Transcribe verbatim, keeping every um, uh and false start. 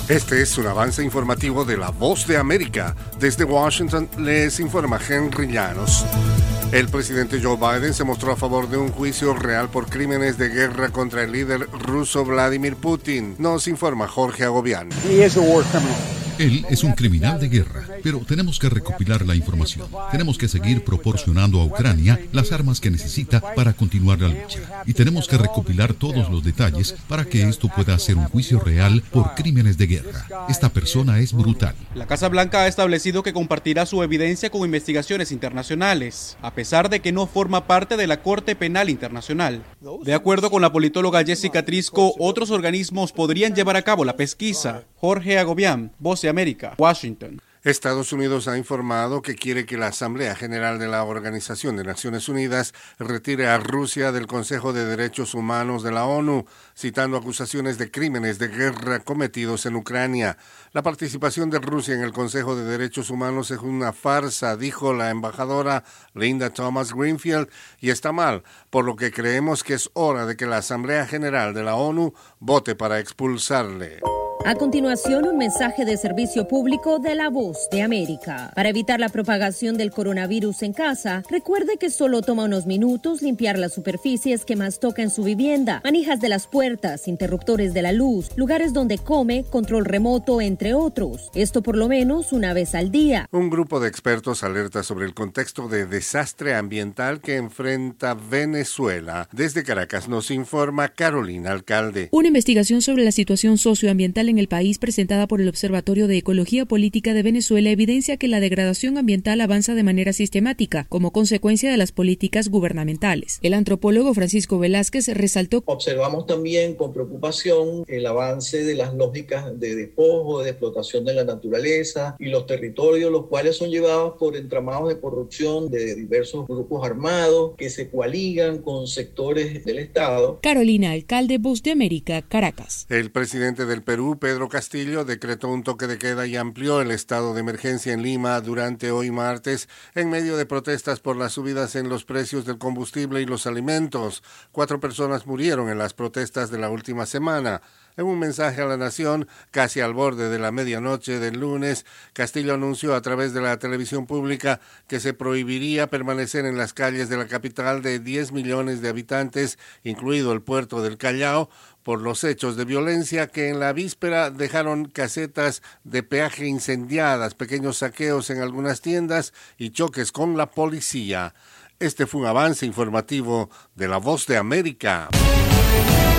Este es un avance informativo de La Voz de América. Desde Washington les informa Henry Llanos. El presidente Joe Biden se mostró a favor de un juicio real por crímenes de guerra contra el líder ruso Vladimir Putin. Nos informa Jorge Agobián. Él es un criminal de guerra, pero tenemos que recopilar la información. Tenemos que seguir proporcionando a Ucrania las armas que necesita para continuar la lucha. Y tenemos que recopilar todos los detalles para que esto pueda ser un juicio real por crímenes de guerra. Esta persona es brutal. La Casa Blanca ha establecido que compartirá su evidencia con investigaciones internacionales, a pesar de que no forma parte de la Corte Penal Internacional. De acuerdo con la politóloga Jessica Trisco, otros organismos podrían llevar a cabo la pesquisa. Jorge Agobián, Voz de América, Washington. Estados Unidos ha informado que quiere que la Asamblea General de la Organización de Naciones Unidas retire a Rusia del Consejo de Derechos Humanos de la ONU, citando acusaciones de crímenes de guerra cometidos en Ucrania. La participación de Rusia en el Consejo de Derechos Humanos es una farsa, dijo la embajadora Linda Thomas Greenfield, y está mal, por lo que creemos que es hora de que la Asamblea General de la ONU vote para expulsarle. A continuación, un mensaje de servicio público de La Voz de América. Para evitar la propagación del coronavirus en casa, recuerde que solo toma unos minutos limpiar las superficies que más toca en su vivienda, manijas de las puertas, interruptores de la luz, lugares donde come, control remoto, entre otros. Esto por lo menos una vez al día. Un grupo de expertos alerta sobre el contexto de desastre ambiental que enfrenta Venezuela. Desde Caracas nos informa Carolina Alcalde. Una investigación sobre la situación socioambiental en el país presentada por el Observatorio de Ecología Política de Venezuela evidencia que la degradación ambiental avanza de manera sistemática como consecuencia de las políticas gubernamentales. El antropólogo Francisco Velázquez resaltó: observamos también con preocupación el avance de las lógicas de despojo, de explotación de la naturaleza y los territorios, los cuales son llevados por entramados de corrupción de diversos grupos armados que se coaligan con sectores del Estado. Carolina Alcalde, Voz de América, Caracas. El presidente del Perú, Pedro Castillo, decretó un toque de queda y amplió el estado de emergencia en Lima durante hoy martes, en medio de protestas por las subidas en los precios del combustible y los alimentos. Cuatro personas murieron en las protestas de la última semana. En un mensaje a la nación, casi al borde de la medianoche del lunes, Castillo anunció a través de la televisión pública que se prohibiría permanecer en las calles de la capital de diez millones de habitantes, incluido el puerto del Callao, por los hechos de violencia que en la víspera dejaron casetas de peaje incendiadas, pequeños saqueos en algunas tiendas y choques con la policía. Este fue un avance informativo de La Voz de América.